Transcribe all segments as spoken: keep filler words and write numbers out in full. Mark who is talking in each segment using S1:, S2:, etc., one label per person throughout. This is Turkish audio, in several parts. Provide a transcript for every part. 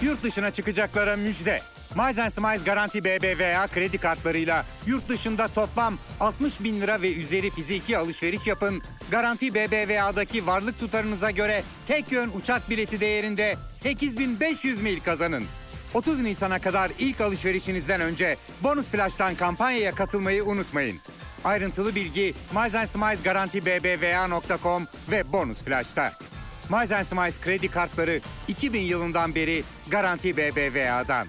S1: Yurt dışına çıkacaklara müjde. Miles and Smiles Garanti B B V A kredi kartlarıyla yurt dışında toplam altmış bin lira ve üzeri fiziki alışveriş yapın. Garanti B B V A'daki varlık tutarınıza göre tek yön uçak bileti değerinde sekiz bin beş yüz mil kazanın. otuz Nisan'a kadar ilk alışverişinizden önce Bonus Flash'tan kampanyaya katılmayı unutmayın. Ayrıntılı bilgi Miles and Smiles Garanti B B V A nokta com ve Bonus Flash'ta. Miles and Smiles kredi kartları iki bin yılından beri Garanti B B V A'dan.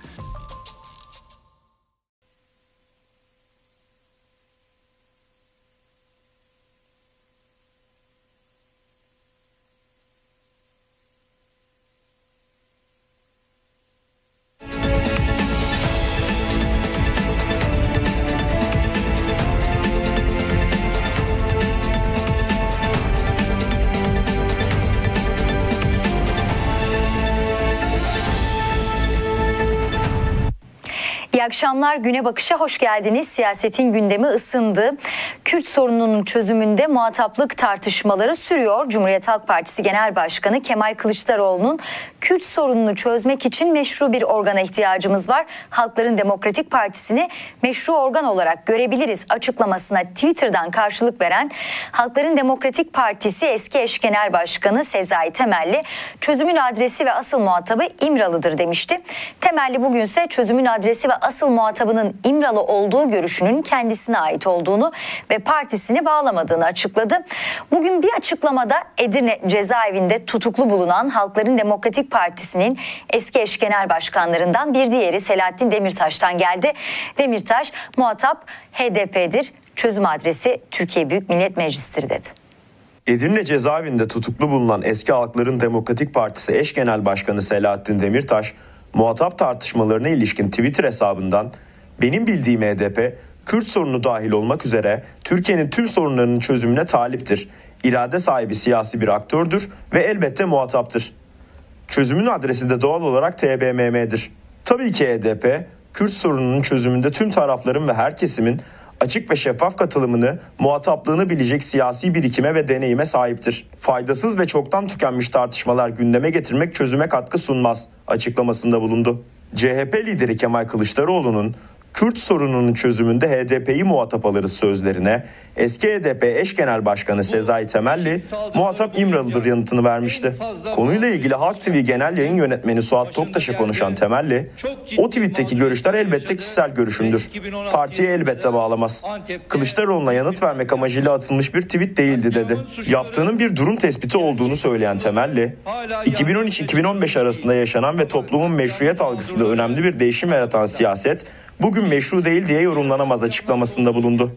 S2: İyi akşamlar, Güne Bakış'a hoş geldiniz. Siyasetin gündemi ısındı. Kürt sorununun çözümünde muhataplık tartışmaları sürüyor. Cumhuriyet Halk Partisi Genel Başkanı Kemal Kılıçdaroğlu'nun Kürt sorununu çözmek için meşru bir organa ihtiyacımız var. Halkların Demokratik Partisi'ni meşru organ olarak görebiliriz açıklamasına Twitter'dan karşılık veren Halkların Demokratik Partisi eski eş genel başkanı Sezai Temelli, çözümün adresi ve asıl muhatabı İmralı'dır demişti. Temelli bugünse çözümün adresi ve asıl muhatabının İmralı olduğu görüşünün kendisine ait olduğunu ve partisini bağlamadığını açıkladı. Bugün bir açıklamada Edirne cezaevinde tutuklu bulunan Halkların Demokratik Partisi'nin eski eş genel başkanlarından bir diğeri Selahattin Demirtaş'tan geldi. Demirtaş, muhatap H D P'dir, çözüm adresi Türkiye Büyük Millet Meclisi'dir dedi.
S3: Edirne cezaevinde tutuklu bulunan eski Halkların Demokratik Partisi eş genel başkanı Selahattin Demirtaş, muhatap tartışmalarına ilişkin Twitter hesabından "Benim bildiğim H D P, Kürt sorunu dahil olmak üzere Türkiye'nin tüm sorunlarının çözümüne taliptir. İrade sahibi siyasi bir aktördür ve elbette muhataptır. Çözümün adresi de doğal olarak T B M M'dir. Tabii ki H D P, Kürt sorununun çözümünde tüm tarafların ve her kesimin açık ve şeffaf katılımını, muhataplığını bilecek siyasi birikime ve deneyime sahiptir. Faydasız ve çoktan tükenmiş tartışmalar gündeme getirmek çözüme katkı sunmaz" açıklamasında bulundu. C H P lideri Kemal Kılıçdaroğlu'nun Kürt sorununun çözümünde H D P'yi muhatap alırız sözlerine eski H D P eş genel başkanı Sezai Temelli muhatap İmralı'dır yanıtını vermişti. Konuyla ilgili Halk T V Genel Yayın Yönetmeni Suat Toktaş'a konuşan Temelli, "O tweetteki görüşler elbette kişisel görüşümdür. Partiye elbette bağlamaz. Kılıçdaroğlu'na yanıt vermek amacıyla atılmış bir tweet değildi" dedi. Yaptığının bir durum tespiti olduğunu söyleyen Temelli, iki bin on üç iki bin on beş arasında yaşanan ve toplumun meşruiyet algısında önemli bir değişim yaratan siyaset bugün meşru değil diye yorumlanamaz açıklamasında bulundu.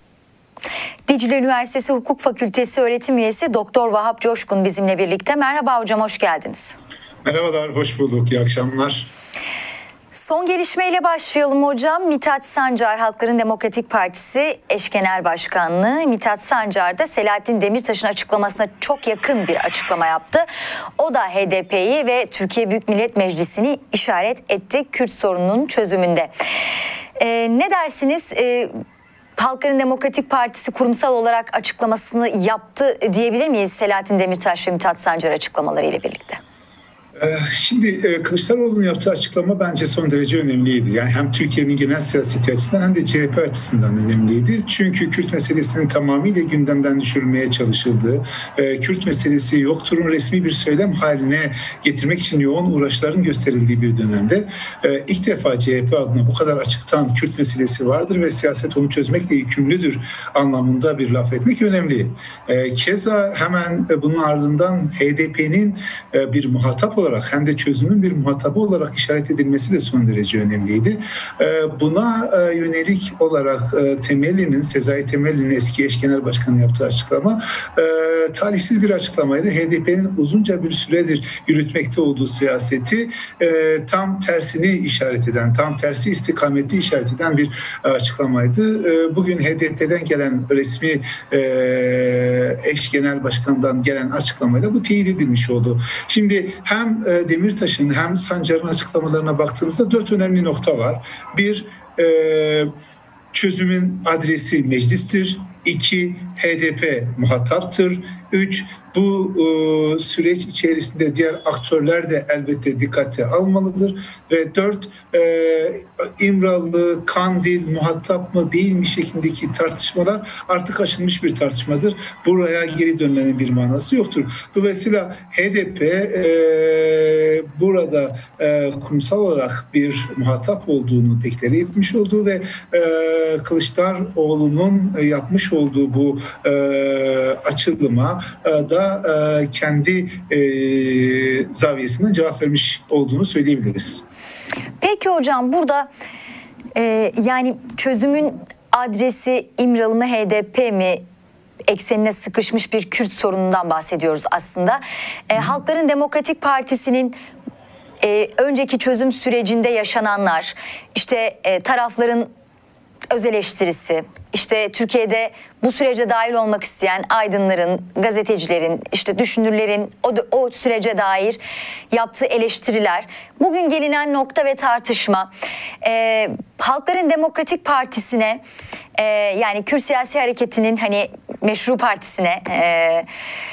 S2: Dicle Üniversitesi Hukuk Fakültesi öğretim üyesi Doktor Vahap Coşkun bizimle birlikte. Merhaba hocam, hoş geldiniz.
S4: Merhabalar, hoş bulduk. İyi akşamlar.
S2: Son gelişmeyle başlayalım hocam. Mithat Sancar, Halkların Demokratik Partisi eş genel başkanlığı. Mithat Sancar da Selahattin Demirtaş'ın açıklamasına çok yakın bir açıklama yaptı. O da H D P'yi ve Türkiye Büyük Millet Meclisi'ni işaret etti Kürt sorununun çözümünde. Ee, ne dersiniz? Ee, Halkların Demokratik Partisi kurumsal olarak açıklamasını yaptı diyebilir miyiz Selahattin Demirtaş ve Mithat Sancar açıklamalarıyla birlikte?
S4: Şimdi Kılıçdaroğlu'nun yaptığı açıklama bence son derece önemliydi. Yani hem Türkiye'nin genel siyaseti açısından hem de C H P açısından önemliydi. Çünkü Kürt meselesinin tamamıyla gündemden düşürülmeye çalışıldığı, Kürt meselesi yokturun resmi bir söylem haline getirmek için yoğun uğraşların gösterildiği bir dönemde ilk defa C H P adına bu kadar açıktan Kürt meselesi vardır ve siyaset onu çözmekle yükümlüdür anlamında bir laf etmek önemli. Keza hemen bunun ardından H D P'nin bir muhatap olarak hem de çözümün bir muhatabı olarak işaret edilmesi de son derece önemliydi. Buna yönelik olarak Temelli'nin, Sezai Temelli'nin eski eş genel başkanı yaptığı açıklama talihsiz bir açıklamaydı. H D P'nin uzunca bir süredir yürütmekte olduğu siyaseti tam tersini işaret eden, tam tersi istikameti işaret eden bir açıklamaydı. Bugün H D P'den gelen resmi eş genel başkandan gelen açıklamayla bu teyit edilmiş oldu. Şimdi hem Demirtaş'ın hem Sancar'ın açıklamalarına baktığımızda dört önemli nokta var. Bir, e, çözümün adresi meclistir. İki, H D P muhataptır. Üç, bu e, süreç içerisinde diğer aktörler de elbette dikkate almalıdır. Ve dört, e, İmralı, Kandil muhatap mı değil mi şeklindeki tartışmalar artık aşılmış bir tartışmadır. Buraya geri dönmenin bir manası yoktur. Dolayısıyla H D P e, burada e, kurumsal olarak bir muhatap olduğunu deklare etmiş olduğu ve e, Kılıçdaroğlu'nun e, yapmış olduğu bu e, açılıma e, da e, kendi e, zaviyesinden cevap vermiş olduğunu söyleyebiliriz.
S2: Peki hocam, burada e, yani çözümün adresi İmralı mı H D P mi eksenine sıkışmış bir Kürt sorunundan bahsediyoruz aslında. E, Halkların Demokratik Partisi'nin e, önceki çözüm sürecinde yaşananlar, işte e, tarafların öz eleştirisi, işte Türkiye'de bu sürece dahil olmak isteyen aydınların, gazetecilerin, işte düşünürlerin o, o sürece dair yaptığı eleştiriler, bugün gelinen nokta ve tartışma, e, Halkların Demokratik Partisi'ne, e, yani Kürt Siyasi Hareketi'nin hani meşru partisine e,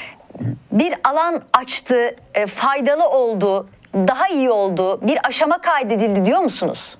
S2: bir alan açtı, e, faydalı oldu, daha iyi oldu, bir aşama kaydedildi diyor musunuz?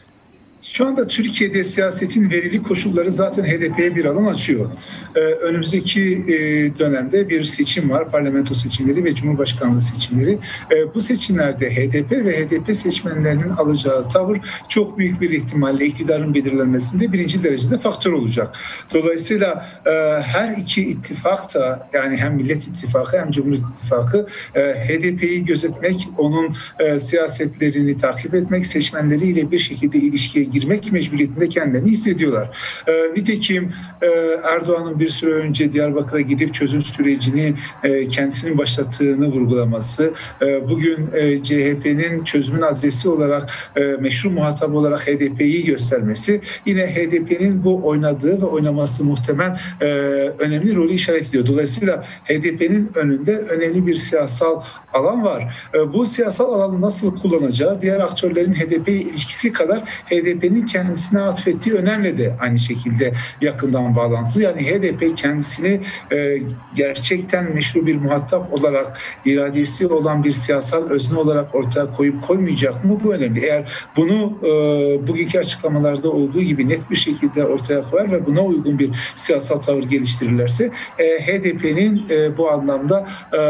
S4: Şu anda Türkiye'de siyasetin verili koşulları zaten H D P'ye bir alan açıyor. Ee, önümüzdeki e, dönemde bir seçim var, parlamento seçimleri ve cumhurbaşkanlığı seçimleri. Ee, bu seçimlerde H D P ve H D P seçmenlerinin alacağı tavır çok büyük bir ihtimalle iktidarın belirlenmesinde birinci derecede faktör olacak. Dolayısıyla e, her iki ittifak da, yani hem Millet İttifakı hem Cumhuriyet İttifakı e, H D P'yi gözetmek, onun e, siyasetlerini takip etmek, seçmenleriyle bir şekilde ilişkiye girmek mecburiyetinde kendilerini hissediyorlar. E, nitekim e, Erdoğan'ın bir süre önce Diyarbakır'a gidip çözüm sürecini e, kendisinin başlattığını vurgulaması, e, bugün e, C H P'nin çözümün adresi olarak, e, meşru muhatap olarak H D P'yi göstermesi, yine H D P'nin bu oynadığı ve oynaması muhtemel e, önemli rolü işaret ediyor. Dolayısıyla H D P'nin önünde önemli bir siyasal alan var. E, bu siyasal alanı nasıl kullanacağı, diğer aktörlerin H D P'ye ilişkisi kadar H D P'nin kendisine atfettiği önemli de aynı şekilde yakından bağlantılı. Yani H D P kendisini e, gerçekten meşru bir muhatap olarak, iradesi olan bir siyasal özne olarak ortaya koyup koymayacak mı? Bu önemli. Eğer bunu e, bugünkü açıklamalarda olduğu gibi net bir şekilde ortaya koyar ve buna uygun bir siyasal tavır geliştirirlerse e, H D P'nin e, bu anlamda e,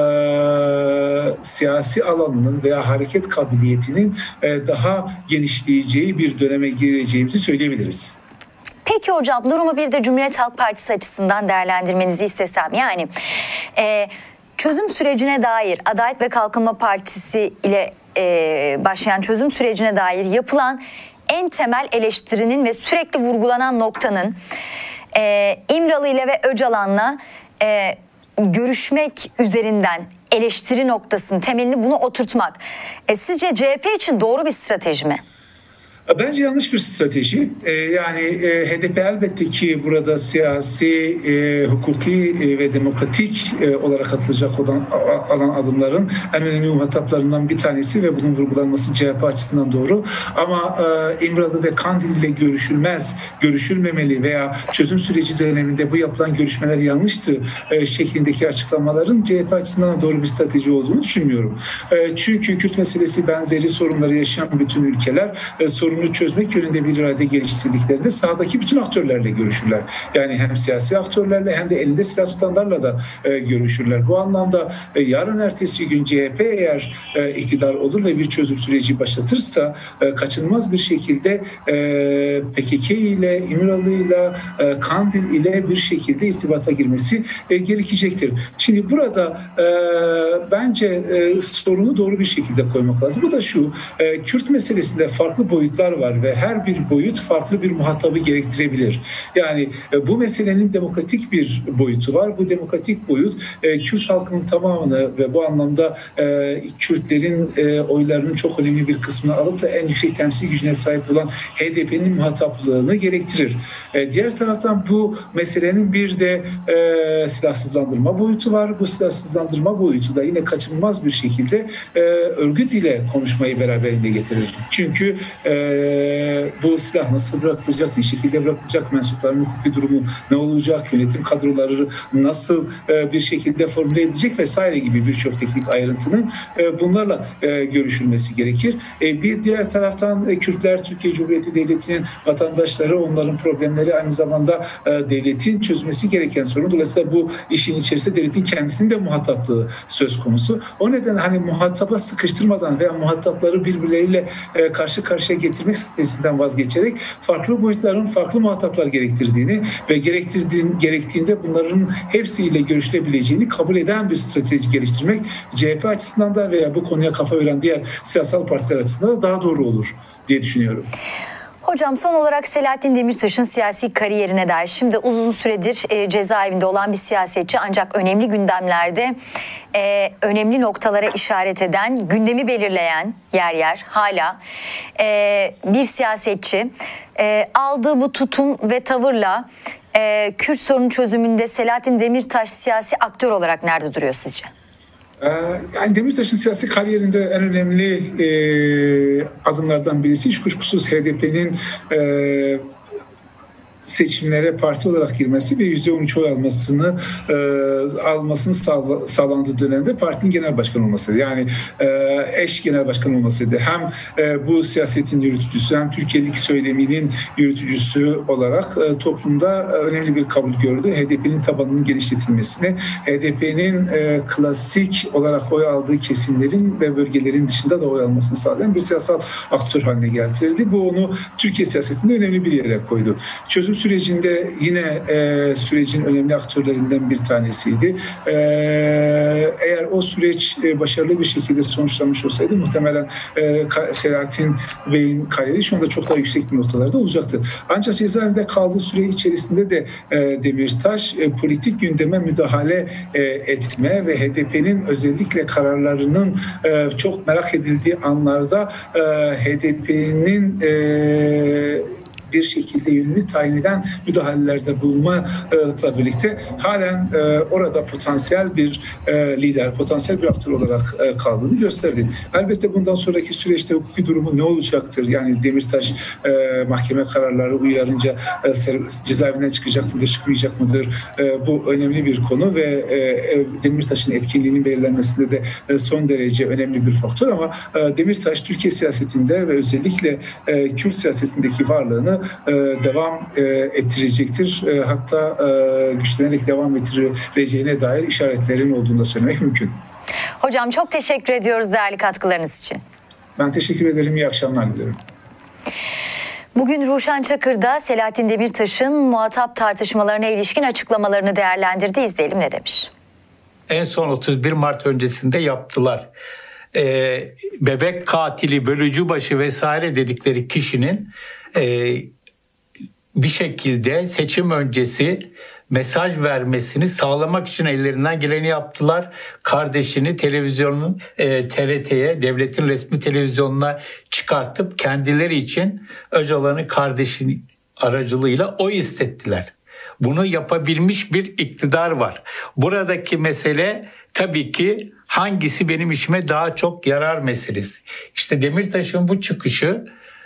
S4: siyasi alanının veya hareket kabiliyetinin e, daha genişleyeceği bir döneme gireceğimizi söyleyebiliriz.
S2: Peki hocam, durumu bir de Cumhuriyet Halk Partisi açısından değerlendirmenizi istesem. Yani e, çözüm sürecine dair Adalet ve Kalkınma Partisi ile e, başlayan çözüm sürecine dair yapılan en temel eleştirinin ve sürekli vurgulanan noktanın e, İmralı ile ve Öcalan'la e, görüşmek üzerinden eleştiri noktasının temelini bunu oturtmak. E, sizce C H P için doğru bir strateji mi?
S4: Bence yanlış bir strateji. Ee, yani e, H D P elbette ki burada siyasi, e, hukuki e, ve demokratik e, olarak atılacak olan alan adımların en önemli muhataplarından bir tanesi ve bunun vurgulanması C H P açısından doğru. Ama e, İmralı ve Kandil ile görüşülmez, görüşülmemeli veya çözüm süreci döneminde bu yapılan görüşmeler yanlıştı e, şeklindeki açıklamaların C H P açısından doğru bir strateji olduğunu düşünmüyorum. E, çünkü Kürt meselesi benzeri sorunları yaşayan bütün ülkeler e, sorun çözmek yönünde bir irade geliştirdiklerinde sahadaki bütün aktörlerle görüşürler. Yani hem siyasi aktörlerle hem de elinde silah tutanlarla da e, görüşürler. Bu anlamda e, yarın ertesi gün C H P eğer e, iktidar olur ve bir çözüm süreci başlatırsa e, kaçınılmaz bir şekilde e, P K K ile, İmralı ile, e, Kandil ile bir şekilde irtibata girmesi e, gerekecektir. Şimdi burada e, bence e, sorunu doğru bir şekilde koymak lazım. Bu da şu, e, Kürt meselesinde farklı boyutlar var ve her bir boyut farklı bir muhatabı gerektirebilir. Yani e, bu meselenin demokratik bir boyutu var. Bu demokratik boyut e, Kürt halkının tamamını ve bu anlamda e, Kürtlerin e, oylarının çok önemli bir kısmını alıp da en yüksek temsil gücüne sahip olan H D P'nin muhataplığını gerektirir. E, diğer taraftan bu meselenin bir de e, silahsızlandırma boyutu var. Bu silahsızlandırma boyutu da yine kaçınılmaz bir şekilde e, örgüt ile konuşmayı beraberinde getirir. Çünkü e, bu silah nasıl bırakılacak, ne şekilde bırakılacak, mensupların hukuki durumu ne olacak, yönetim kadroları nasıl e, bir şekilde formüle edilecek vesaire gibi birçok teknik ayrıntının e, bunlarla e, görüşülmesi gerekir. E, bir diğer taraftan e, Kürtler Türkiye Cumhuriyeti Devleti'nin vatandaşları, onların problemleri aynı zamanda e, devletin çözmesi gereken sorun. Dolayısıyla bu işin içerisinde devletin kendisinin de muhataplığı söz konusu. O nedenle hani muhataba sıkıştırmadan veya muhatapları birbirleriyle e, karşı karşıya getirmek stratejisinden vazgeçerek farklı boyutların farklı muhataplar gerektirdiğini ve gerektirdiğin, gerektiğinde bunların hepsiyle görüşülebileceğini kabul eden bir strateji geliştirmek C H P açısından da veya bu konuya kafa veren diğer siyasal partiler açısından da daha doğru olur diye düşünüyorum.
S2: Hocam son olarak Selahattin Demirtaş'ın siyasi kariyerine dair, şimdi uzun süredir e, cezaevinde olan bir siyasetçi ancak önemli gündemlerde e, önemli noktalara işaret eden, gündemi belirleyen yer yer hala e, bir siyasetçi e, aldığı bu tutum ve tavırla e, Kürt sorunu çözümünde Selahattin Demirtaş siyasi aktör olarak nerede duruyor sizce?
S4: Yani Demirtaş'ın siyasi kariyerinde en önemli e, adımlardan birisi hiç kuşkusuz H D P'nin e, seçimlere parti olarak girmesi ve yüzde on üç oy almasını e, almasını sağla, sağlandığı dönemde partinin genel başkanı olmasıydı. Yani e, eş genel başkan olmasıydı. Hem e, bu siyasetin yürütücüsü hem Türkiye'lik söyleminin yürütücüsü olarak e, toplumda e, önemli bir kabul gördü. H D P'nin tabanının genişletilmesini, H D P'nin e, klasik olarak oy aldığı kesimlerin ve bölgelerin dışında da oy almasını sağlayan bir siyasal aktör haline getirdi. Bu onu Türkiye siyasetinde önemli bir yere koydu. Çözüm sürecinde yine e, sürecin önemli aktörlerinden bir tanesiydi. E, eğer o süreç e, başarılı bir şekilde sonuçlanmış olsaydı muhtemelen e, Selahattin Bey'in kariyeri şu anda çok daha yüksek bir noktalarda olacaktı. Ancak cezaevinde kaldığı süre içerisinde de e, Demirtaş e, politik gündeme müdahale e, etme ve H D P'nin özellikle kararlarının e, çok merak edildiği anlarda e, H D P'nin e, bir şekilde yönünü tayin eden müdahalelerde bulunmakla birlikte halen e, orada potansiyel bir e, lider, potansiyel bir aktör olarak e, kaldığını gösterdi. Elbette bundan sonraki süreçte hukuki durumu ne olacaktır? Yani Demirtaş e, mahkeme kararları uyarınca e, cezaevinden çıkacak mıdır, çıkmayacak mıdır? E, bu önemli bir konu ve e, Demirtaş'ın etkinliğinin belirlenmesinde de e, son derece önemli bir faktör ama e, Demirtaş Türkiye siyasetinde ve özellikle e, Kürt siyasetindeki varlığını devam ettirecektir. Hatta güçlenerek devam ettireceğine dair işaretlerin olduğunu da söylemek mümkün.
S2: Hocam çok teşekkür ediyoruz değerli katkılarınız için.
S4: Ben teşekkür ederim. İyi akşamlar dilerim.
S2: Bugün Ruşen Çakır da Selahattin Demirtaş'ın muhatap tartışmalarına ilişkin açıklamalarını değerlendirdi. İzleyelim ne demiş.
S5: En son otuz bir Mart öncesinde yaptılar. Ee, bebek katili, bölücü başı vesaire dedikleri kişinin e, bir şekilde seçim öncesi mesaj vermesini sağlamak için ellerinden geleni yaptılar. Kardeşini televizyonun e, T R T'ye, devletin resmi televizyonuna çıkartıp kendileri için Öcalan'ın kardeşinin aracılığıyla oy istettiler. Bunu yapabilmiş bir iktidar var. Buradaki mesele tabii ki hangisi benim işime daha çok yarar meselesi. İşte Demirtaş'ın bu çıkışı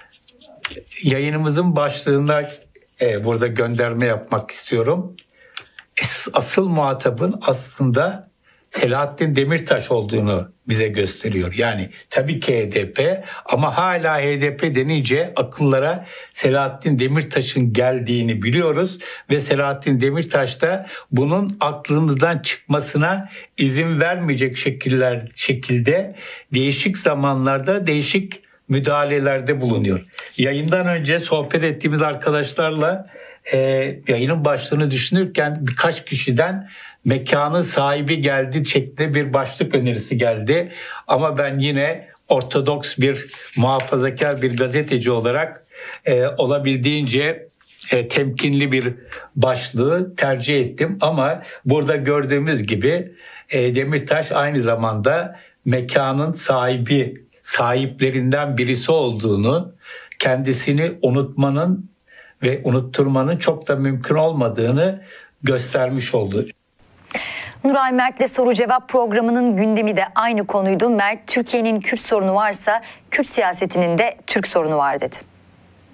S5: yayınımızın başlığında e, burada gönderme yapmak istiyorum. Asıl muhatabın aslında Selahattin Demirtaş olduğunu bize gösteriyor. Yani tabii ki H D P ama hala H D P denince akıllara Selahattin Demirtaş'ın geldiğini biliyoruz ve Selahattin Demirtaş da bunun aklımızdan çıkmasına izin vermeyecek şekiller şekilde değişik zamanlarda değişik müdahalelerde bulunuyor. Yayından önce sohbet ettiğimiz arkadaşlarla e, yayının başlığını düşünürken birkaç kişiden mekanın sahibi geldi şeklinde bir başlık önerisi geldi. Ama ben yine ortodoks bir muhafazakar bir gazeteci olarak e, olabildiğince e, temkinli bir başlığı tercih ettim. Ama burada gördüğümüz gibi e, Demirtaş aynı zamanda mekanın sahibi, sahiplerinden birisi olduğunu, kendisini unutmanın ve unutturmanın çok da mümkün olmadığını göstermiş oldu.
S2: Nuray Mert'le Soru Cevap programının gündemi de aynı konuydu. Mert, Türkiye'nin Kürt sorunu varsa Kürt siyasetinin de Türk sorunu var dedi.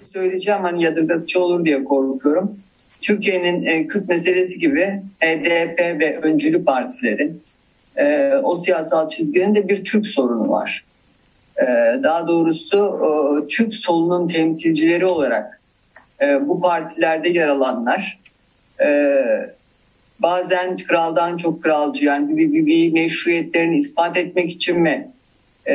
S6: söyleyeceğim, hani yadırgatıcı olur diye korkuyorum. Türkiye'nin e, Kürt meselesi gibi H D P ve öncülü partilerin e, o siyasal çizginin de bir Türk sorunu var. E, daha doğrusu e, Türk solunun temsilcileri olarak e, bu partilerde yer alanlar e, bazen kraldan çok kralcı, yani bir, bir, bir meşruiyetlerini ispat etmek için mi e,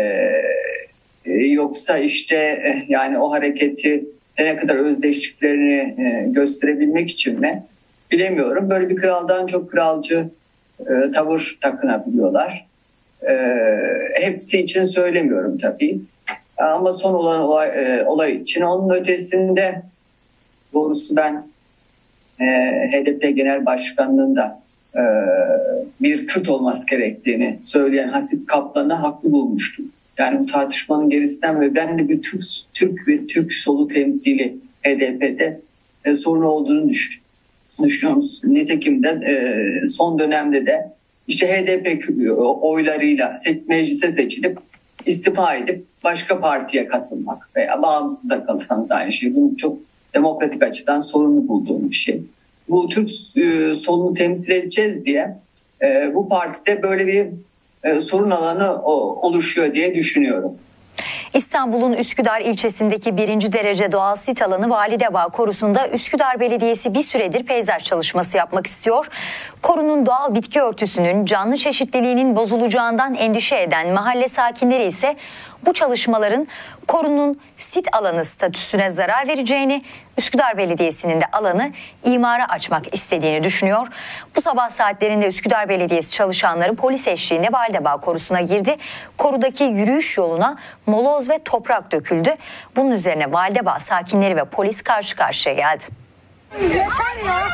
S6: e, yoksa işte e, yani o hareketi ne kadar özdeşliklerini e, gösterebilmek için mi bilemiyorum. Böyle bir kraldan çok kralcı e, tavır takınabiliyorlar. E, hepsi için söylemiyorum tabii. Ama son olan olay, e, olay için. Onun ötesinde doğrusu ben e, H D P Genel Başkanlığı'nda e, bir Kürt olması gerektiğini söyleyen Hasip Kaplan'ı haklı bulmuştum. Yani bu tartışmanın gerisinden ve ben de bir Türk, Türk ve Türk solu temsili H D P'de e, sorun olduğunu düş, düşünüyoruz. Nitekim de e, son dönemde de işte H D P oylarıyla meclise seçilip istifa edip başka partiye katılmak veya bağımsız da kalsanız aynı şey. Bunu çok demokratik açıdan sorunlu bulduğum bir şey. Bu Türk e, solunu temsil edeceğiz diye e, bu partide böyle bir e, sorun alanı o, oluşuyor diye düşünüyorum.
S2: İstanbul'un Üsküdar ilçesindeki birinci derece doğal sit alanı Validebağ Korusu'nda Üsküdar Belediyesi bir süredir peyzaj çalışması yapmak istiyor. Korunun doğal bitki örtüsünün canlı çeşitliliğinin bozulacağından endişe eden mahalle sakinleri ise bu çalışmaların korunun sit alanı statüsüne zarar vereceğini, Üsküdar Belediyesi'nin de alanı imara açmak istediğini düşünüyor. Bu sabah saatlerinde Üsküdar Belediyesi çalışanları polis eşliğinde Validebağ Korusu'na girdi. Korudaki yürüyüş yoluna moloz ve toprak döküldü. Bunun üzerine Validebağ sakinleri ve polis karşı karşıya geldi.
S7: Yeter ya.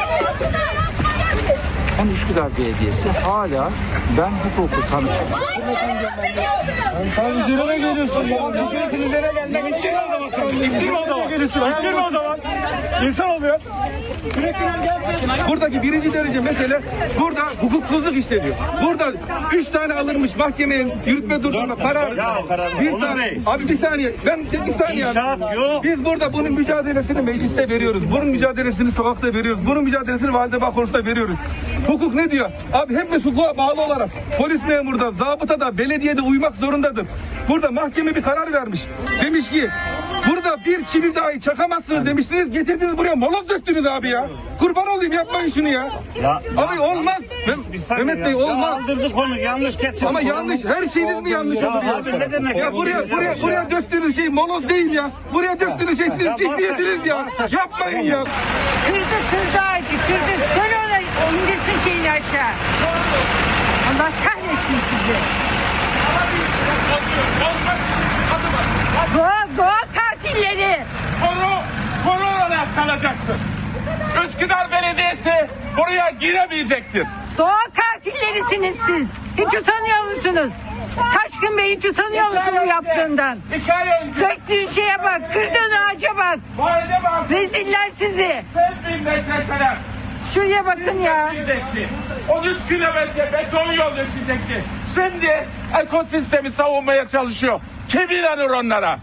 S7: Hem Üsküdar Belediyesi hala ben hukuku tanıyorum.
S8: Sen üzerine geliyorsun ya. Çekiyorsun üzerine gelmek. İttirme o zaman sen. İttirme o zaman. İttirme o zaman. İnsan oluyor.
S9: Buradaki birinci derece mesele burada hukuksuzluk işleniyor. Burada üç tane alınmış mahkemeye yürütme durdurma kararı. Bir tane. Abi bir saniye. Ben bir saniye. Biz burada bunun mücadelesini mecliste veriyoruz. Bunun mücadelesini sokakta veriyoruz. Bunun mücadelesini Validebağ Korusu'nda veriyoruz. Hukuk ne diyor? Abi hepimiz hukuka bağlı olarak polis memurda, zabıtada, belediyede uymak zorundadır. Burada mahkeme bir karar vermiş. Demiş ki burada bir çivi dahi çakamazsınız demiştiniz. Getirdiniz buraya moloz döktünüz abi ya. Kurban olayım, yapmayın şunu ya. ya abi ya, olmaz. Ya, Mehmet Bey olmaz.
S8: Aldırdık onu, yanlış getirdik.
S9: Ama yanlış. Her şeyiniz mi yanlış
S8: ya
S9: olur ya?
S8: Abi ne demek?
S9: Ya buraya buraya ya. buraya döktüğünüz şey moloz değil ya. Buraya döktüğünüz şey siz zihniyetiniz ya. Yapmayın ya.
S10: Kırdı kırdı ağacı kırdı. Söyle ona indirsin şeyini aşağı. Allah kahretsin sizi. Doğa, doğa katilleri.
S11: Koru, koru olarak kalacaksın. Üsküdar Belediyesi buraya giremeyecektir.
S10: Doğa katillerisiniz siz. Hiç utanıyor musunuz? Taşkın Bey hiç utanıyor musun bu yaptığından?
S11: İki ay önce.
S10: Döktüğün şeye bak, kırdığın ağaca bak. Reziller sizi.
S11: Sen bin metrekare.
S10: Şuraya bakın ya.
S11: on üç kilometre beton yol düşecekti. Şimdi ekosistemi savunmaya çalışıyor. Kim inanır onlara?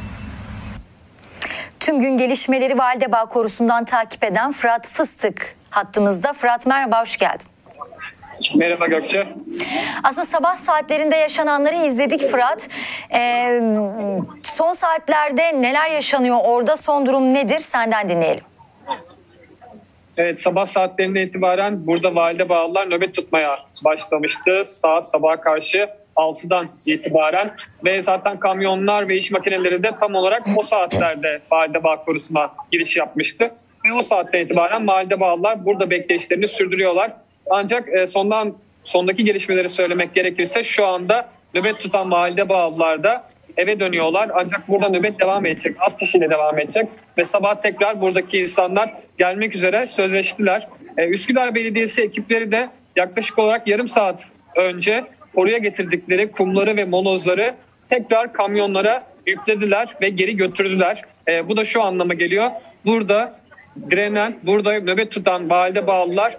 S2: Tüm gün gelişmeleri Validebağ Korusu'ndan takip eden Fırat Fıstık hattımızda. Fırat merhaba, hoş geldin.
S12: Merhaba Gökçe.
S2: Aslında sabah saatlerinde yaşananları izledik Fırat. Ee, son saatlerde neler yaşanıyor orada, son durum nedir? Senden dinleyelim.
S12: Evet, sabah saatlerinde itibaren burada Validebağlılar nöbet tutmaya başlamıştı. Saat sabaha karşı altıdan itibaren ve zaten kamyonlar ve iş makineleri de tam olarak o saatlerde Validebağ Korusu'na giriş yapmıştı. Ve o saatten itibaren Validebağlılar burada bekleyişlerini sürdürüyorlar. Ancak sondan sondaki gelişmeleri söylemek gerekirse şu anda nöbet tutan Validebağlılar da eve dönüyorlar. Ancak burada nöbet devam edecek. Az kişiyle devam edecek. Ve sabah tekrar buradaki insanlar gelmek üzere sözleştiler. Ee, Üsküdar Belediyesi ekipleri de yaklaşık olarak yarım saat önce oraya getirdikleri kumları ve molozları tekrar kamyonlara yüklediler ve geri götürdüler. Ee, bu da şu anlama geliyor. Burada direnen, burada nöbet tutan Validebağlılar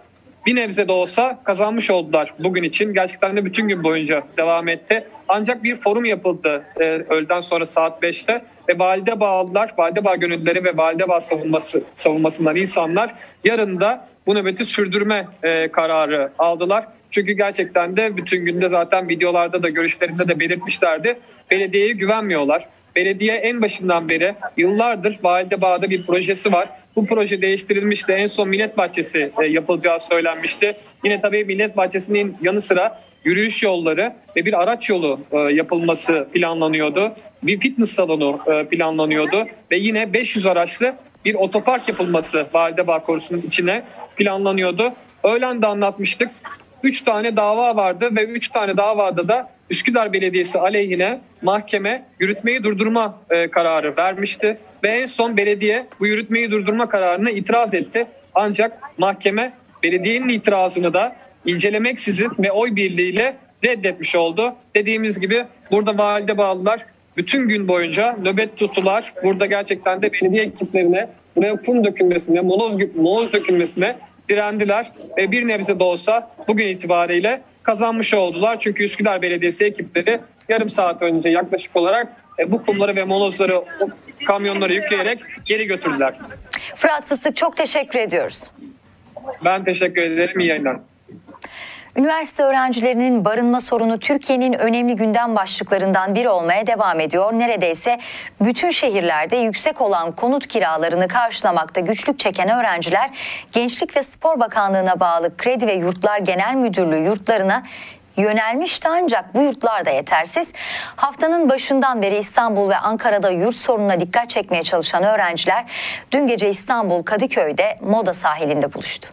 S12: bir nebze de olsa kazanmış oldular bugün için. Gerçekten de bütün gün boyunca devam etti. Ancak bir forum yapıldı e, öğleden sonra saat beşte ve Validebağlılar, Validebağ gönüllüleri ve Validebağ savunması, savunmasından insanlar yarın da bu nöbeti sürdürme e, kararı aldılar. Çünkü gerçekten de bütün günde zaten videolarda da görüşlerinde de belirtmişlerdi. Belediyeye güvenmiyorlar. Belediye en başından beri yıllardır Validebağ'da bir projesi var. Bu proje değiştirilmişti. En son Millet Bahçesi e, yapılacağı söylenmişti. Yine tabii Millet Bahçesi'nin yanı sıra yürüyüş yolları ve bir araç yolu e, yapılması planlanıyordu. Bir fitness salonu e, planlanıyordu ve yine beş yüz araçlı bir otopark yapılması Validebağ Korusu'nun içine planlanıyordu. Öğlen de anlatmıştık. Üç tane dava vardı ve üç tane davada da Üsküdar Belediyesi aleyhine mahkeme yürütmeyi durdurma e, kararı vermişti. Ve en son belediye bu yürütmeyi durdurma kararına itiraz etti. Ancak mahkeme belediyenin itirazını da incelemeksizin ve oy birliğiyle reddetmiş oldu. Dediğimiz gibi burada Validebağlılar bütün gün boyunca nöbet tuttular. Burada gerçekten de belediye ekiplerine buraya kum dökülmesine, moloz, moloz dökülmesine direndiler. Ve bir nebze de olsa bugün itibariyle kazanmış oldular. Çünkü Üsküdar Belediyesi ekipleri yarım saat önce yaklaşık olarak bu kumları ve molozları kamyonlara yükleyerek geri götürdüler.
S2: Fırat Fıstık, çok teşekkür ediyoruz.
S12: Ben teşekkür ederim. İyi yayınlar.
S2: Üniversite öğrencilerinin barınma sorunu Türkiye'nin önemli gündem başlıklarından biri olmaya devam ediyor. Neredeyse bütün şehirlerde yüksek olan konut kiralarını karşılamakta güçlük çeken öğrenciler, Gençlik ve Spor Bakanlığı'na bağlı Kredi ve Yurtlar Genel Müdürlüğü yurtlarına yönelmişti, ancak bu yurtlar da yetersiz. Haftanın başından beri İstanbul ve Ankara'da yurt sorununa dikkat çekmeye çalışan öğrenciler dün gece İstanbul Kadıköy'de Moda sahilinde buluştu.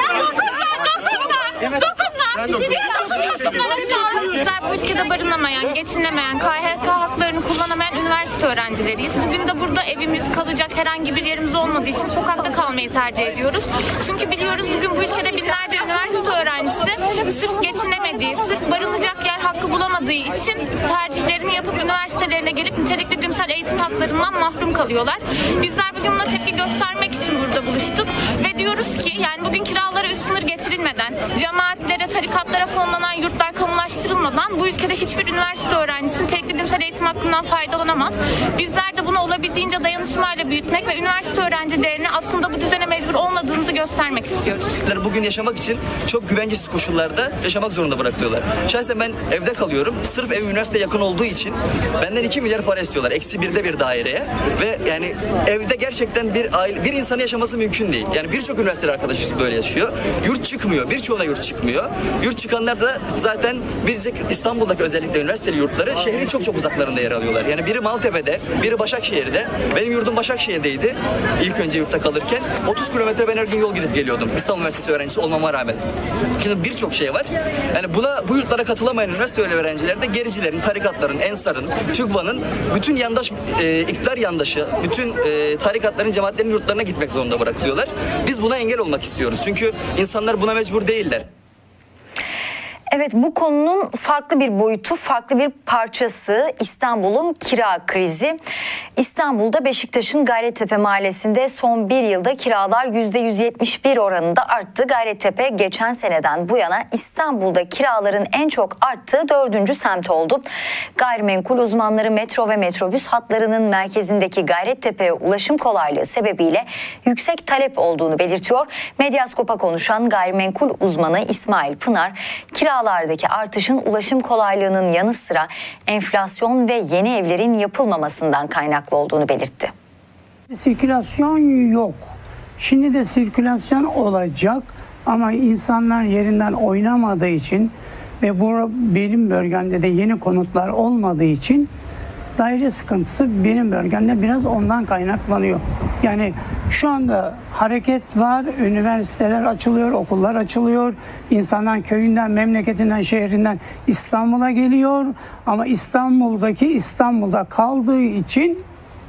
S13: Dokunma! Dokunma! Bir şey değil. Bizler bu ülkede barınamayan, geçinemeyen, K H K haklarını kullanamayan üniversite öğrencileriyiz. Bugün de burada evimiz, kalacak herhangi bir yerimiz olmadığı için sokakta kalmayı tercih ediyoruz. Çünkü biliyoruz bugün bu ülkede binlerce üniversite öğrencisi sırf geçinemediği, sırf barınacak yer hakkı bulamadığı için tercihlerini yapıp üniversitelerine gelip nitelikli bilimsel eğitim haklarından mahrum kalıyorlar. Bizler bugün buna tepki göstermek için burada buluştuk ve diyoruz ki yani bugün kiralara üst sınır getirilmeden, cemaatlere, tarikatlara fonlanan yurtlar kamulaştırılmadan bu ülkede hiçbir üniversite öğrencisinin nitelikli bilimsel eğitim hakkından faydalanamaz. Bizler de bunu olabildiğince dayanışmayla büyütmek ve üniversite öğrencilerine aslında bu düzene mecbur olmadığımızı göstermek istiyoruz.
S14: Bugün yaşamak için çok güvencesiz koşullarda yaşamak zorunda bırakıyorlar. Şahsen ben evde kalıyorum. Sırf ev üniversiteye yakın olduğu için benden iki milyar para istiyorlar. Eksi birde bir daireye. Ve yani evde gerçekten bir aile, bir insanın yaşaması mümkün değil. Yani birçok üniversite arkadaşımız böyle yaşıyor. Yurt çıkmıyor. Birçoğuna yurt çıkmıyor. Yurt çıkanlar da zaten biricik İstanbul'daki özellikle üniversiteli yurtları şehrin çok çok uzaklarında yer alıyorlar. Yani biri Maltepe'de, biri Başakşehir'de. Benim yurdum Başakşehir'deydi. İlk önce yurtta kalırken otuz kilometre ben her gün yol gidip geliyordum. İstanbul Üniversitesi öğrencisi olmama rağmen. Şimdi birçok şey var. Yani buna, bu yurtlara katılamayan üniversite öğrencileri de gericilerin, tarikatların, Ensar'ın, TÜGVA'nın bütün yandaş, e, iktidar yandaşı, bütün e, tarikatların, cemaatlerin yurtlarına gitmek zorunda bırakılıyorlar. Biz buna engel olmak istiyoruz. Çünkü insanlar buna mecbur değiller.
S2: Evet, bu konunun farklı bir boyutu, farklı bir parçası İstanbul'un kira krizi. İstanbul'da Beşiktaş'ın Gayrettepe mahallesinde son bir yılda kiralar yüzde yüz yetmiş bir oranında arttı. Gayrettepe geçen seneden bu yana İstanbul'da kiraların en çok arttığı dördüncü semt oldu. Gayrimenkul uzmanları metro ve metrobüs hatlarının merkezindeki Gayrettepe'ye ulaşım kolaylığı sebebiyle yüksek talep olduğunu belirtiyor. Medyaskop'a konuşan gayrimenkul uzmanı İsmail Pınar, kiralar Kiralardaki artışın ulaşım kolaylığının yanı sıra enflasyon ve yeni evlerin yapılmamasından kaynaklı olduğunu belirtti.
S15: Sirkülasyon yok. Şimdi de sirkülasyon olacak ama insanlar yerinden oynamadığı için ve bu benim bölgemde de yeni konutlar olmadığı için daire sıkıntısı benim bölgemde biraz ondan kaynaklanıyor. Yani şu anda hareket var, üniversiteler açılıyor, okullar açılıyor. İnsanlar köyünden, memleketinden, şehrinden İstanbul'a geliyor. Ama İstanbul'daki İstanbul'da kaldığı için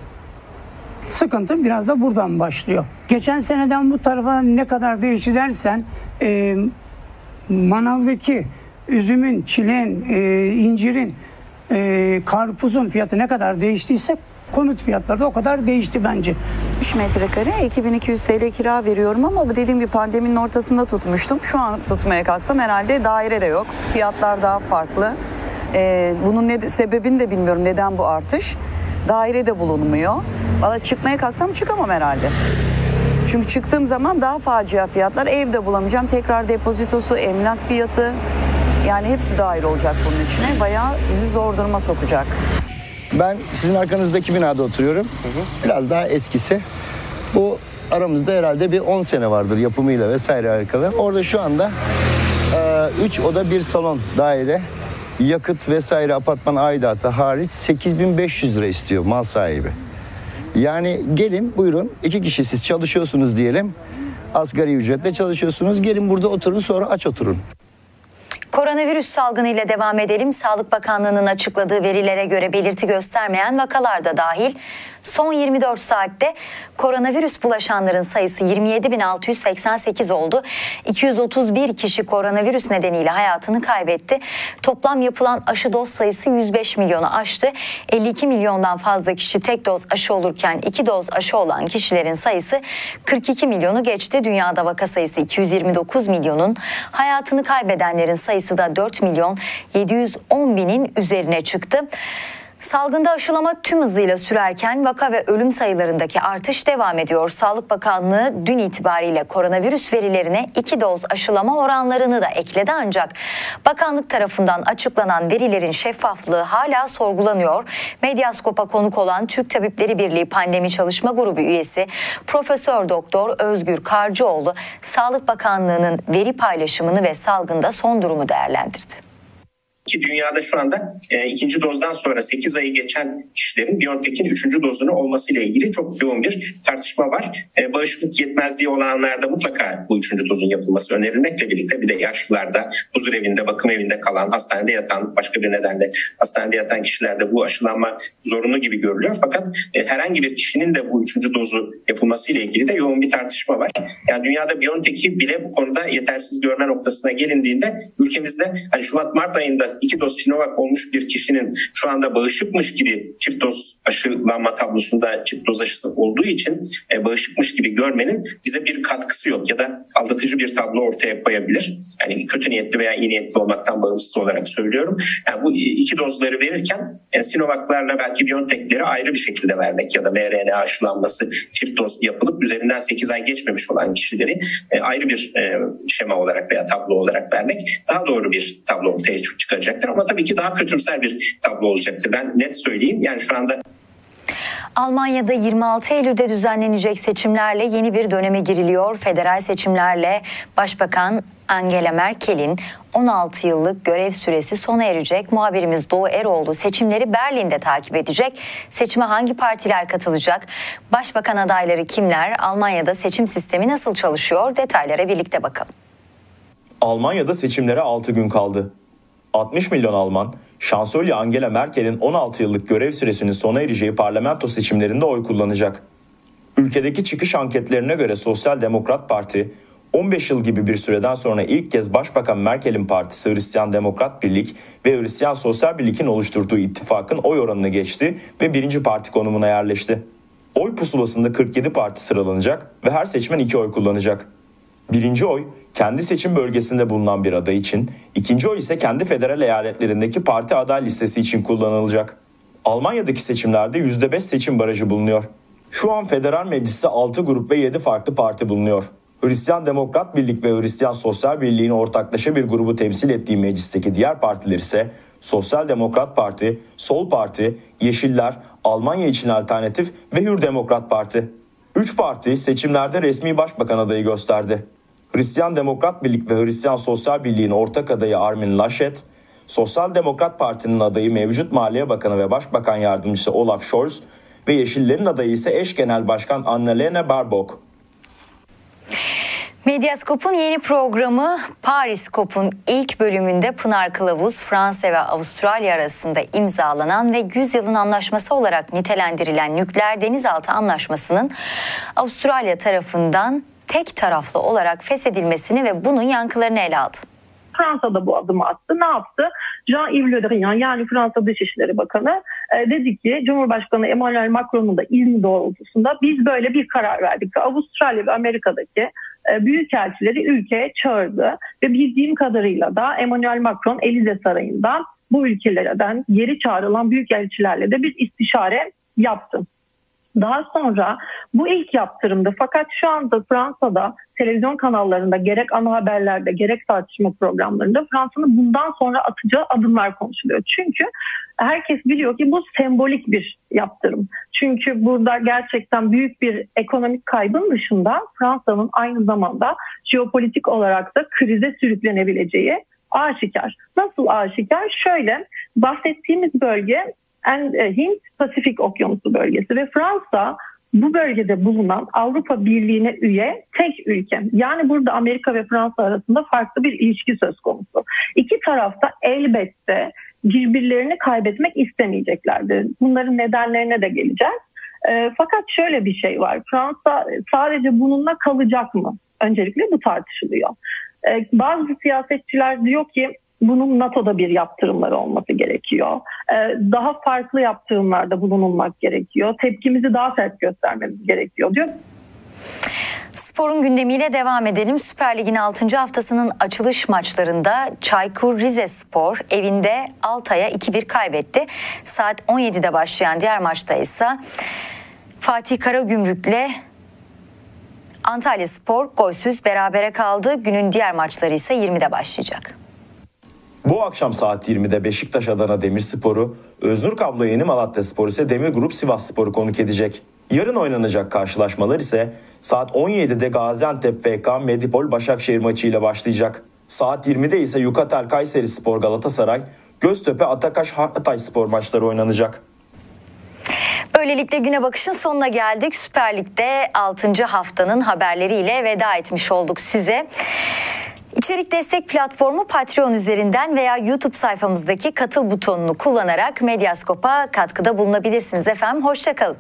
S15: sıkıntı biraz da buradan başlıyor. Geçen seneden bu tarafa ne kadar değişti dersen, e, manavdaki üzümün, çileğin, e, incirin, e, karpuzun fiyatı ne kadar değiştiyse konut fiyatları da o kadar değişti bence.
S16: üç metrekare iki bin iki yüz T L kira veriyorum ama bu dediğim gibi pandeminin ortasında tutmuştum. Şu an tutmaya kalksam herhalde daire de yok. Fiyatlar daha farklı. Ee, bunun ne, sebebini de bilmiyorum, neden bu artış. Daire de bulunmuyor. Valla çıkmaya kalksam çıkamam herhalde. Çünkü çıktığım zaman daha facia fiyatlar. Evde bulamayacağım. Tekrar depozitosu, emlak fiyatı. Yani hepsi dahil olacak bunun içine. Bayağı bizi zor duruma sokacak.
S17: Ben sizin arkanızdaki binada oturuyorum. Biraz daha eskisi. Bu aramızda herhalde bir on sene vardır yapımıyla vesaire alakalı. Orada şu anda üç oda bir salon daire, yakıt vesaire apartman aidatı hariç sekiz bin beş yüz lira istiyor mal sahibi. Yani gelin buyurun, iki kişi siz çalışıyorsunuz diyelim. Asgari ücretle çalışıyorsunuz. Gelin burada oturun, sonra aç oturun.
S2: Koronavirüs salgınıyla devam edelim. Sağlık Bakanlığı'nın açıkladığı verilere göre belirti göstermeyen vakalar da dahil son yirmi dört saatte koronavirüs bulaşanların sayısı yirmi yedi bin altı yüz seksen sekiz oldu. iki yüz otuz bir kişi koronavirüs nedeniyle hayatını kaybetti. Toplam yapılan aşı doz sayısı yüz beş milyonu aştı. elli iki milyondan fazla kişi tek doz aşı olurken iki doz aşı olan kişilerin sayısı kırk iki milyonu geçti. Dünyada vaka sayısı iki yüz yirmi dokuz milyonun, hayatını kaybedenlerin sayısı da dört milyon yedi yüz on binin üzerine çıktı. Salgında aşılama tüm hızıyla sürerken vaka ve ölüm sayılarındaki artış devam ediyor. Sağlık Bakanlığı dün itibariyle koronavirüs verilerine iki doz aşılama oranlarını da ekledi, ancak bakanlık tarafından açıklanan verilerin şeffaflığı hala sorgulanıyor. Medyaskop'a konuk olan Türk Tabipleri Birliği Pandemi Çalışma Grubu üyesi Profesör Doktor Özgür Karcıoğlu, Sağlık Bakanlığı'nın veri paylaşımını ve salgında son durumu değerlendirdi.
S18: Ki dünyada şu anda e, ikinci dozdan sonra sekiz ayı geçen kişilerin BioNTech'in üçüncü dozunu olmasıyla ilgili çok yoğun bir tartışma var. E, bağışıklık yetmezliği olanlarda mutlaka bu üçüncü dozun yapılması önerilmekle birlikte bir de yaşlılarda, huzur evinde, bakım evinde kalan, hastanede yatan, başka bir nedenle hastanede yatan kişilerde bu aşılanma zorunlu gibi görülüyor. Fakat e, herhangi bir kişinin de bu üçüncü dozu yapılmasıyla ilgili de yoğun bir tartışma var. Yani dünyada BioNTech'i bile bu konuda yetersiz görme noktasına gelindiğinde ülkemizde hani Şubat-Mart ayında iki doz Sinovac olmuş bir kişinin şu anda bağışıkmış gibi çift doz aşılanma tablosunda çift doz aşısı olduğu için e, bağışıkmış gibi görmenin bize bir katkısı yok ya da aldatıcı bir tablo ortaya koyabilir. Yani kötü niyetli veya iyi niyetli olmaktan bağımsız olarak söylüyorum. Yani bu iki dozları verirken e, Sinovac'larla belki BioNTech'leri ayrı bir şekilde vermek ya da M R N A aşılanması çift doz yapılıp üzerinden sekiz ay geçmemiş olan kişileri e, ayrı bir e, şema olarak veya tablo olarak vermek daha doğru bir tablo ortaya çıkacak. Ama tabii ki daha kötümser bir tablo olacaktır. Ben net söyleyeyim. Yani şu anda
S2: Almanya'da yirmi altı Eylül'de düzenlenecek seçimlerle yeni bir döneme giriliyor. Federal seçimlerle Başbakan Angela Merkel'in on altı yıllık görev süresi sona erecek. Muhabirimiz Doğu Eroğlu seçimleri Berlin'de takip edecek. Seçime hangi partiler katılacak? Başbakan adayları kimler? Almanya'da seçim sistemi nasıl çalışıyor? Detaylara birlikte bakalım.
S3: Almanya'da seçimlere altı gün kaldı. altmış milyon Alman, Şansölye Angela Merkel'in on altı yıllık görev süresinin sona ereceği parlamento seçimlerinde oy kullanacak. Ülkedeki çıkış anketlerine göre Sosyal Demokrat Parti, on beş yıl gibi bir süreden sonra ilk kez Başbakan Merkel'in partisi Hristiyan Demokrat Birlik ve Hristiyan Sosyal Birlik'in oluşturduğu ittifakın oy oranını geçti ve birinci parti konumuna yerleşti. Oy pusulasında kırk yedi parti sıralanacak ve her seçmen iki oy kullanacak. Birinci oy kendi seçim bölgesinde bulunan bir aday için, ikinci oy ise kendi federal eyaletlerindeki parti aday listesi için kullanılacak. Almanya'daki seçimlerde yüzde beş seçim barajı bulunuyor. Şu an federal mecliste altı grup ve yedi farklı parti bulunuyor. Hristiyan Demokrat Birlik ve Hristiyan Sosyal Birliği'nin ortaklaşa bir grubu temsil ettiği meclisteki diğer partiler ise Sosyal Demokrat Parti, Sol Parti, Yeşiller, Almanya için Alternatif ve Hür Demokrat Parti. Üç parti seçimlerde resmi başbakan adayı gösterdi. Hristiyan Demokrat Birlik ve Hristiyan Sosyal Birliği'nin ortak adayı Armin Laschet, Sosyal Demokrat Parti'nin adayı mevcut Maliye Bakanı ve Başbakan Yardımcısı Olaf Scholz ve Yeşillerin adayı ise eş genel başkan Annalena Baerbock.
S2: Medyaskop'un yeni programı Periskop'un ilk bölümünde Pınar Kılavuz, Fransa ve Avustralya arasında imzalanan ve yüzyılın anlaşması olarak nitelendirilen nükleer denizaltı anlaşmasının Avustralya tarafından tek taraflı olarak feshedilmesini ve bunun yankılarını ele aldı.
S19: Fransa da bu adımı attı. Ne yaptı? Jean-Yves Le Drian yani Fransa Dışişleri Bakanı e, dedi ki Cumhurbaşkanı Emmanuel Macron'un da izni doğrultusunda biz böyle bir karar verdik. Avustralya ve Amerika'daki e, büyükelçileri ülkeye çağırdı ve bildiğim kadarıyla da Emmanuel Macron Elize Sarayı'ndan bu ülkelerden geri çağrılan büyükelçilerle de bir istişare yaptı. Daha sonra bu ilk yaptırımdı. Fakat şu anda Fransa'da televizyon kanallarında gerek ana haberlerde gerek tartışma programlarında Fransa'nın bundan sonra atacağı adımlar konuşuluyor. Çünkü herkes biliyor ki bu sembolik bir yaptırım. Çünkü burada gerçekten büyük bir ekonomik kaybın dışında Fransa'nın aynı zamanda jeopolitik olarak da krize sürüklenebileceği aşikar. Nasıl aşikar? Şöyle, bahsettiğimiz bölge Hint-Pasifik Okyanusu bölgesi ve Fransa bu bölgede bulunan Avrupa Birliği'ne üye tek ülke. Yani burada Amerika ve Fransa arasında farklı bir ilişki söz konusu. İki tarafta elbette birbirlerini kaybetmek istemeyeceklerdir. Bunların nedenlerine de geleceğiz. E, fakat şöyle bir şey var. Fransa sadece bununla kalacak mı? Öncelikle bu tartışılıyor. E, bazı siyasetçiler diyor ki bunun NATO'da bir yaptırımları olması gerekiyor. Ee, daha farklı yaptırımlarda bulunulmak gerekiyor. Tepkimizi daha sert göstermemiz gerekiyor diyor.
S2: Sporun gündemiyle devam edelim. Süper Lig'in altıncı haftasının açılış maçlarında Çaykur Rizespor evinde Altay'a iki bir kaybetti. Saat on yedide başlayan diğer maçta ise Fatih Karagümrük'le Antalyaspor golsüz berabere kaldı. Günün diğer maçları ise yirmide başlayacak.
S3: Bu akşam saat yirmide Beşiktaş Adana Demirspor'u, Öznur Kablo Yeni Malatyaspor ise Demir Grup Sivasspor'u konuk edecek. Yarın oynanacak karşılaşmalar ise saat on yedide Gaziantep F K Medipol Başakşehir maçıyla başlayacak. Saat yirmide ise Yukatel Kayserispor Galatasaray, Göztepe Atakaş Hatayspor maçları oynanacak.
S2: Böylelikle güne bakışın sonuna geldik. Süper Lig'de altıncı haftanın haberleriyle veda etmiş olduk size. İçerik destek platformu Patreon üzerinden veya YouTube sayfamızdaki katıl butonunu kullanarak Medyaskop'a katkıda bulunabilirsiniz efendim. Hoşça kalın.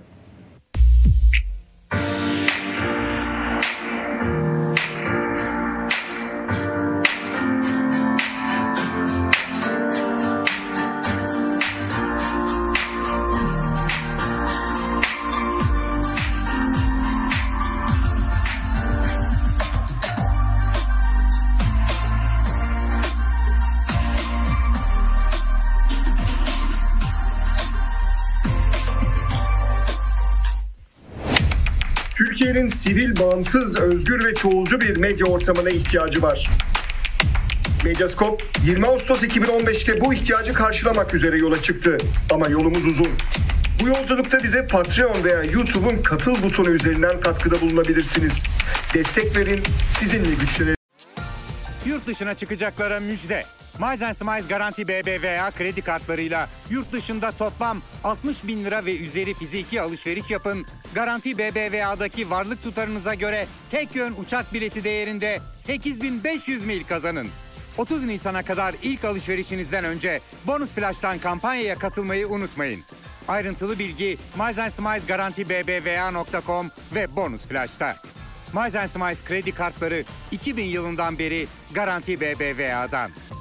S20: Türkiye'nin sivil, bağımsız, özgür ve çoğulcu bir medya ortamına ihtiyacı var. Medyaskop yirmi Ağustos iki bin on beşte bu ihtiyacı karşılamak üzere yola çıktı. Ama yolumuz uzun. Bu yolculukta bize Patreon veya YouTube'un katıl butonu üzerinden katkıda bulunabilirsiniz. Destek verin, sizinle güçlenelim.
S1: Yurt dışına çıkacaklara müjde. Miles Smiles Garanti B B V A kredi kartlarıyla yurt dışında toplam altmış bin lira ve üzeri fiziki alışveriş yapın. Garanti B B V A'daki varlık tutarınıza göre tek yön uçak bileti değerinde sekiz bin beş yüz mil kazanın. otuz Nisan'a kadar ilk alışverişinizden önce Bonus Flash'tan kampanyaya katılmayı unutmayın. Ayrıntılı bilgi Miles Smiles Garanti B B V A nokta com ve Bonus Flash'ta. Miles Smiles kredi kartları iki bin yılından beri Garanti B B V A'dan.